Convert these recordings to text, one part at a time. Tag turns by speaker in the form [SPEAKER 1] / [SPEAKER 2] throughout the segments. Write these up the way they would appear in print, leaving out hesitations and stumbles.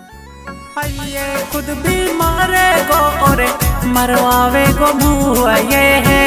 [SPEAKER 1] ये खुद भी मारे गो और मरवावे गो मुआ ये है।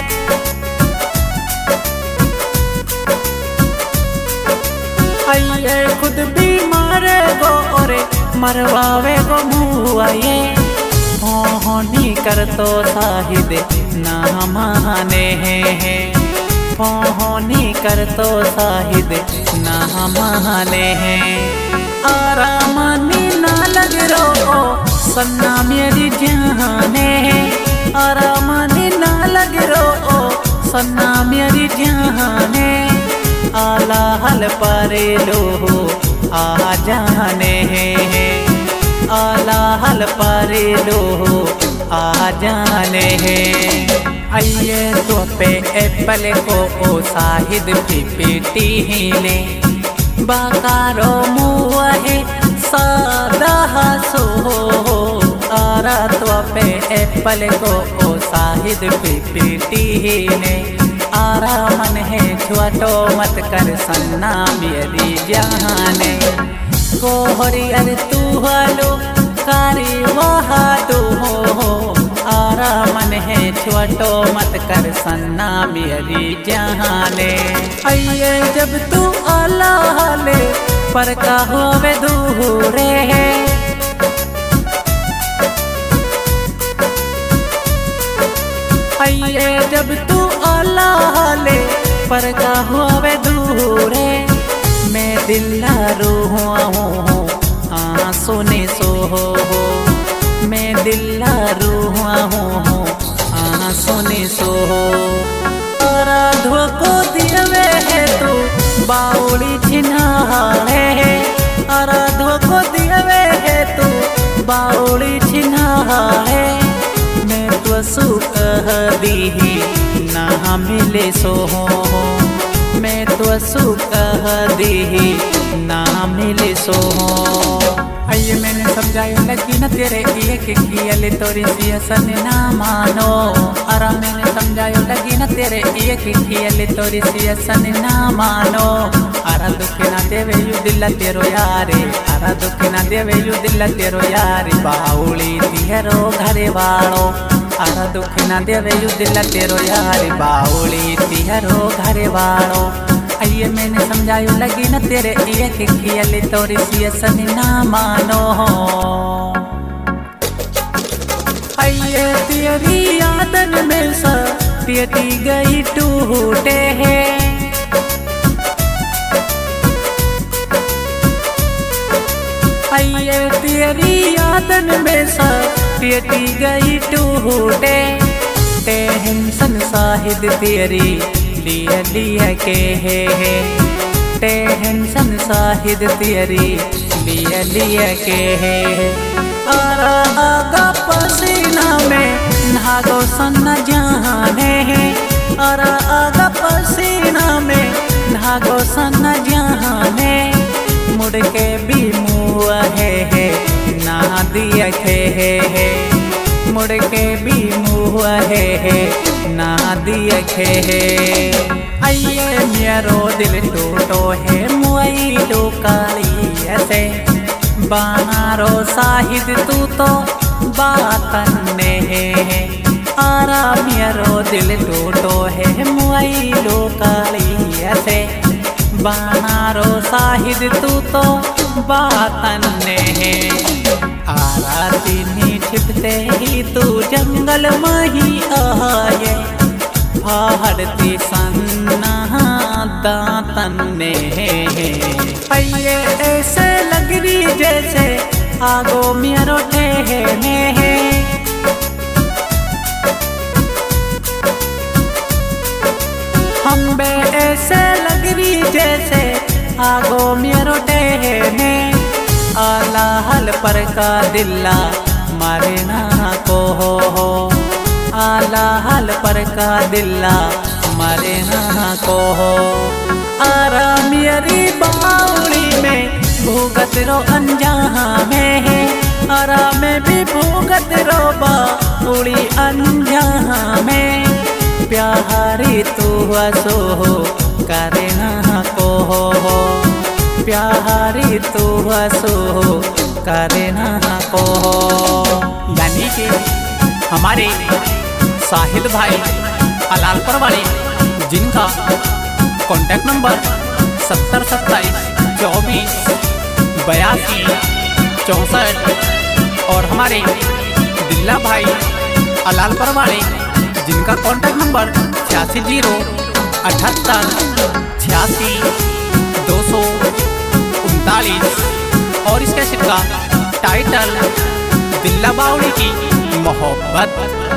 [SPEAKER 1] ये खुद भी मारे गो और मरवावे गो मुआ ये। होनी कर तो साहिद ना माने हैं, होनी कर तो साहिद ना माने हैं। आरामानी ना लग रो सन्ना मेरी जाने, आरामानी ना लग रो सन्ना मेरी जाने। आला हल पारे लो आ जाने हैं, आला हल पारे लो आ जाने हैं। आइए तो पे एप्पल को ओ साहिद पीपीटी हिले, बाकारो मुआहे सादा हसो। आरा तो पे एप्पल को ओ साहिद पीपीटी हिले, आरा मन है छुआटो मत कर सन्ना मेरी जाने। कोहरी अरे तू हालो कारी वहा तू हो, आरा मन है छुआटो मत कर सन्ना मेरी जाने। आइए जब तू आला हाले पर का होवे दूरे है, आइए जब तू आला हाले पर का होवे दूरे। मैं दिल्ला रूहुआ हूँ सोने सो हो, मैं दिल्ला रूहुआ हूँ सोने सो हो। आराधो को दियवे है तू बाउली छिनाले, आराधो को दियवे है तू बाउली छिनाले। मैं तो सुख दी ना मिले सो हो, मैं तो सुख दी ना मिले सो हो। आइए मैंने समझायो लगी न तेरे एक किया तोरी सियासन ना मानो। अरा मैंने समझायो लगी न तेरे एक किया तोरी सियासन ना मानो। अरा दुख ना देवे यू दिल तेरो यारे, अरा दुख ना देवे यू दिल तेरो यारे। बाउली तिहरो घरे वालो, अरा दुख ना देवे यू दिल तेरो यारे। बाउली तिहरो घरे वालो। आइए मैंने समझायो लगी न तेरे एक खियाले तोरी सियासन ना मानो। आइए तेरी यादन में सा पियती गई टूटे है, आइए तेरी यादन में सा पियती गई टूटे। टेंशन साहिद तेरी लिया लिया के है, टेंशन साहिद तेरी लिया लिया के है। आरा आगा पसीना में नागो सन्ना जाने है, आरा आगा पसीना में नागो सन्ना जाने। मुड़ के भी मुआ है ना दिया है, मुड़ के भी मुआ है ना दिया है। आइए मेरो दिल टूटो है मुई लो काली ऐसे। बानारो साहिद तू तो बातन ने है, आरा मेरो दिल टूटो है मुई लो काली ऐसे। बानारो साहिद तू तो बातन ने है। आरा तीनी छिपते ही तू जंगल में ही आए, फाड़ती सन्ना दातन ने। आइए ऐसे लग रही जैसे आगो मेरो ठहने है, हम बे ऐसे लग रही जैसे आगो मेरो ठहने। आला हल पर का दिल्ला मारे ना को हो, आला हल पर का दिल्ला मारे ना को हो। आरा मेरी बाउली में भूगत रो अनजाने है, आरा में भी भूगत रो बाउली अनजाने। प्यारी तू हसो करे ना को हो, प्यारी तू हसो करे ना को। यानी कि हमारे साहिल भाई अलालपुर वाले, जिनका कॉन्टैक्ट नंबर 7027248264 और हमारे दिल्ला भाई अलालपुर वाले, जिनका कॉन्टैक्ट नंबर 860886239 और इसके सिक्का टाइटल दिल्ला बावड़ी की मोहब्बत।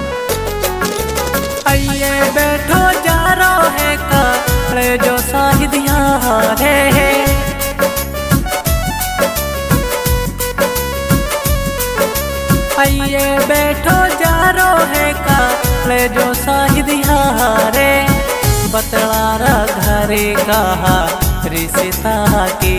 [SPEAKER 1] आइए बैठो जा रो है करे जो साहिदिया रे, आइए बैठो जा रो है करे जो साहिदिया रे। बतलारा घरे कहा रिश्ता की,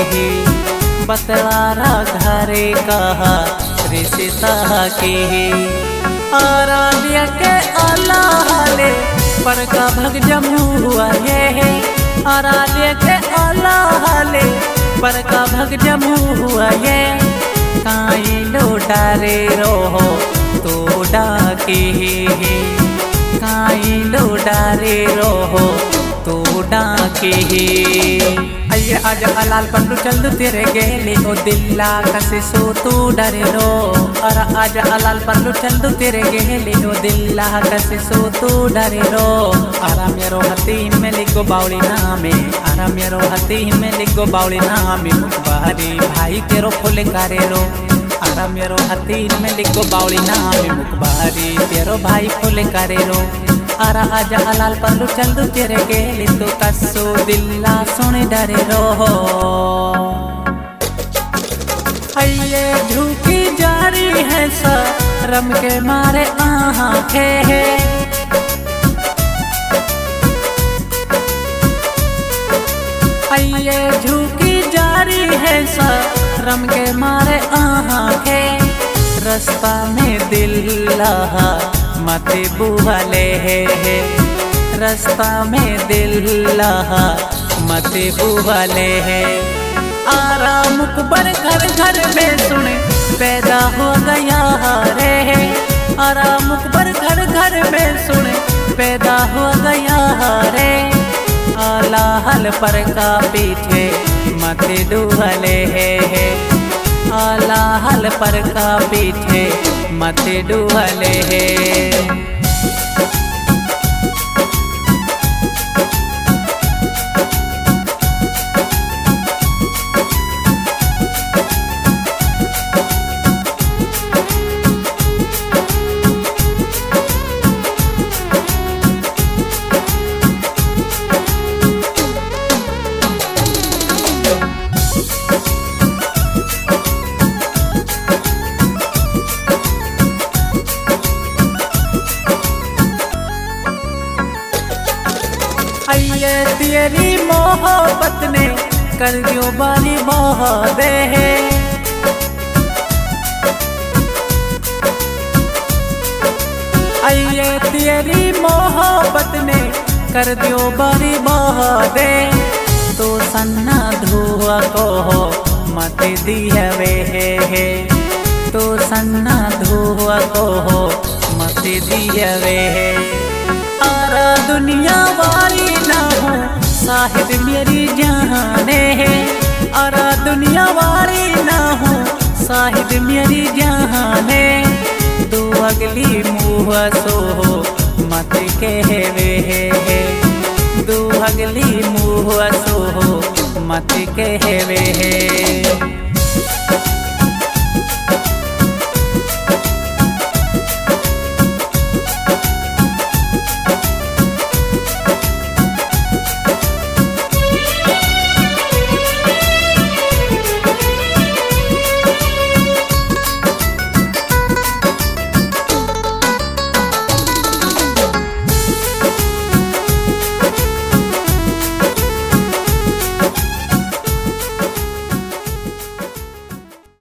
[SPEAKER 1] बतलारा घरे कहा रिश्ता की। आराध्य के आलाले पर का भग जमू हुआ ये, आराध्य के आलाले पर का भग जमू हुआ ये। काई लो डारे रोहो तो डाके, काई लो डारे रोहो तो डाके। आइए आज अलाल पल्लू चल दो तेरे गेले ओ दिल्ला कसे सो तू डरे रो। और आज अलाल पल्लू चल दो तेरे गेले ओ दिल्ला कसे सो तू डरे रो। आरा मेरो हतीन में लिखो बावली नामे, आरा मेरो हतीन में लिखो बावली नामे। मुखबारी भाई तेरो फुले करे रो, आरा मेरो हतीन में लिखो बावली नामे। मुखबारी तेरो भाई फुले करे रो। आरा आजा अलाल पल्लू चल दो तेरे गेले तो कसो दिल्ला सुने डरे रो। आइए झुकी जारी है शर्म के मारे आँखें, आइए झुकी जारी है शर्म के मारे आँखें। रास्ता में दिल्ला मत बुहले है, रास्ता में दिल्ला मत बुहले है। आरा मुकबर घर घर में सुने पैदा हो गया रे, आरा मुकबर घर घर में सुने पैदा हो गया रे। आला हल पर का पीछे मत डुहले है, आला हल पर का पीछे मत डुहले है। आइए तेरी मोहब्बत ने कर दियो बारी मोह दे, आइए तेरी मोहब्बत ने कर दियो बारी मोह दे। तो सन्ना धुआ को मत दिहवे है, तो सन्ना धुआ को मत दिहवे है। आरा दुनिया वाली ना हो साहिब मेरी जाने है, आरा दुनिया वाली ना हो साहिब मेरी जाने। दो अगली मुँह सो मत कहवे है, दो अगली मुँह सो मत कहवे है।